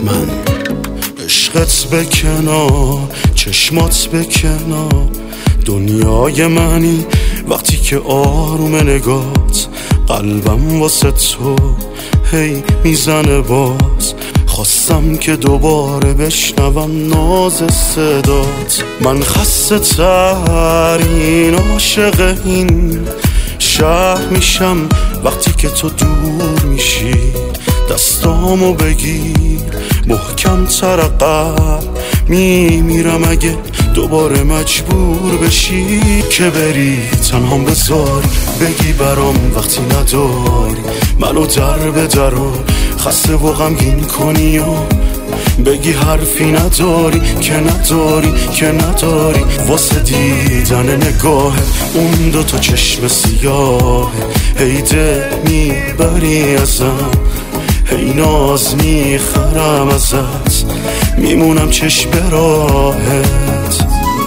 من عشقت به کنار، چشمات به کنار، دنیای منی وقتی که آروم نگات، قلبم واسه تو هی میزنه باز. خواستم که دوباره بشنوم ناز صدات. من خسته ترین عاشق این شهر میشم وقتی که تو دور میشی. دستامو بگیر محکم تر عقب میمیرم اگه دوباره مجبور بشی که بری تنهام بذاری، بگی برام وقتی نداری، منو در به در و خسته و غمگین کنی و بگی حرفی نداری که نداری واسه دیدن نگاه اون دوتا چشم سیاه. هی دل میبری ازم، هی ناز میخرم ازت، میمونم چشم به راهت.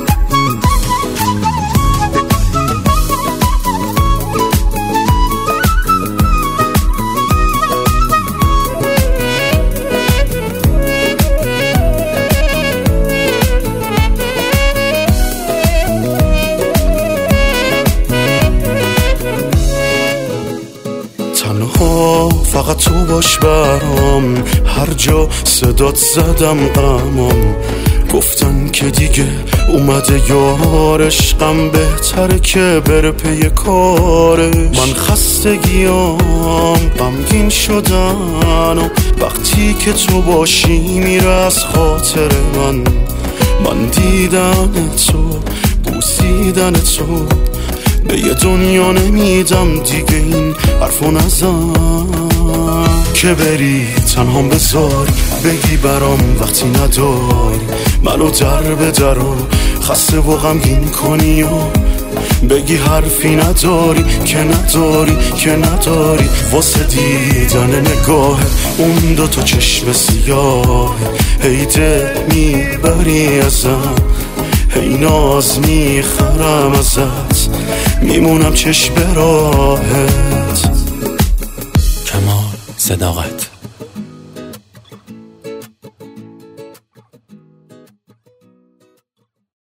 تنها فقط تو باش برام، هر جا صدات زدم غمام. گفتن که دیگه اومده یار، عشقم بهتره که بره پی کارش. من خستگیام غمگین شدن و وقتی که تو باشی میره از خاطر من دیدن تو، بوسیدن تو، به یه دنیا نمیدم دیگه این حرفو نزن که بری تنهام بذاری، بگی برام وقتی نداری، منو در به در و خسته و غمگین کنی و بگی حرفی نداری که نداری واسه دیدن نگاه اون دوتا چشم سیاه. هی دل میبری ازم، هی ناز میخرم ازت، میمونم چشم به راهت. کمال صداقت.